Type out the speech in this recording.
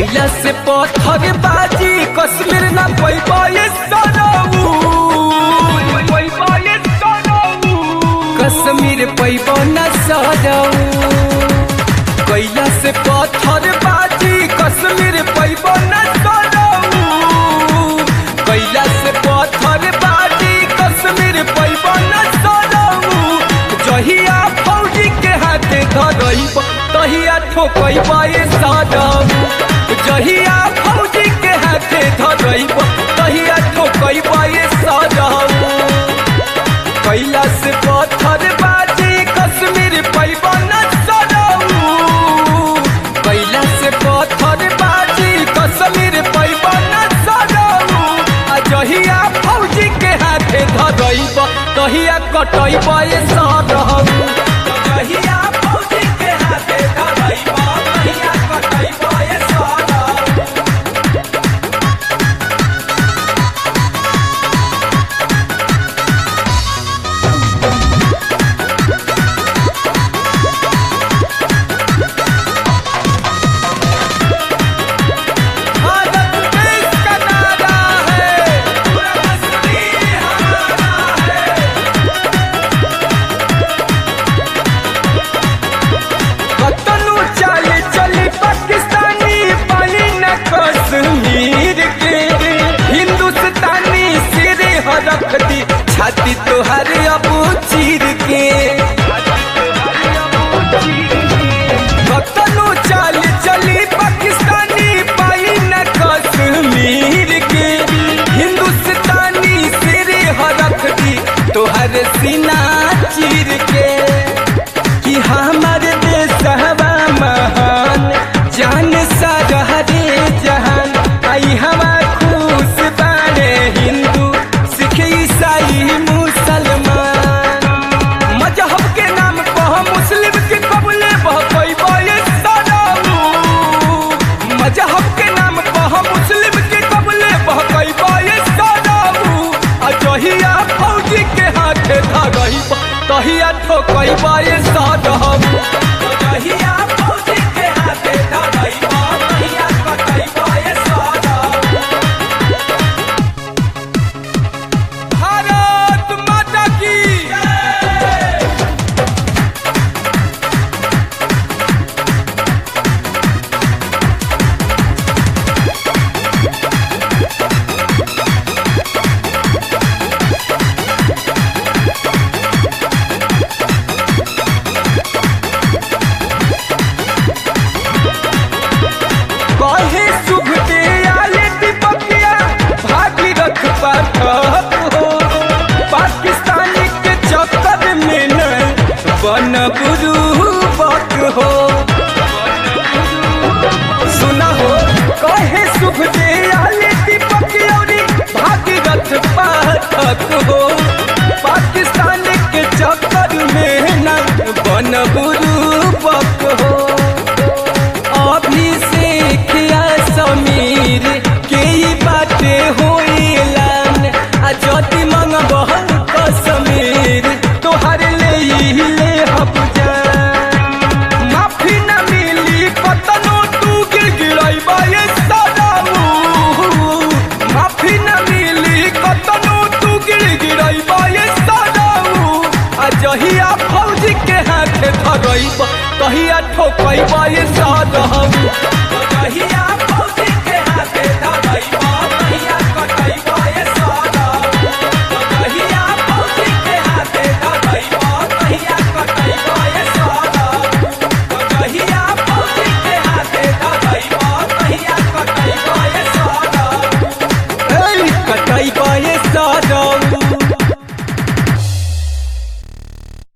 कैला से पत्थर बाजी कश्मीर ना पैबाए सनऊ कश्मीर पैबो न सनऊ कैला से पत्थर बाजी कश्मीर पैबो न सनऊ कैला से पत्थर बाजी कश्मीर पैबो न सनऊ जहिया फौजी के हाथे धरइब तहिया ठोकइबाए सनऊ जहिया फौजी के हाथे धरइब तहिया ठोकइबाए सनऊ कैला से पत्थर बाजी कश्मीर पैबो न सनऊ कैला से पत्थर बाजी कश्मीर पैबो न सनऊ आ जहिया फौजी के हाथे धरइब तहिया कटइबाए सनऊ जहिया फौजी के हाथे धरइब तहिया कटइबाए सनऊ रख दी छाती तोहर अबू चीर के कतनो चाल चली पाकिस्तानी पाई न कश्मीर के हिंदुस्तानी सिर रख दी तोहर सीना चीर के कि हमार देश हवा महान जान सा रे जहान आई हमार खुश बारे हिंदू ईसाई मुसलमान मजहब के नाम पर मुस्लिम के कबले बहकइबाए सनऊ मजहब के नाम पर मुस्लिम के कबले बहकइबाए सनऊ आ जहिया फौजी के हाथे धरइब तहिया ठोकइबाए सनऊ जहिया फौजी के हाथे धरइब तहिया कटइबाए सनऊ पाकिस्तानी के चक्कर में न बन बुरूबक हो सुना हो कहे सुख दे आले दीपक औरी भागीरथ पाठक हो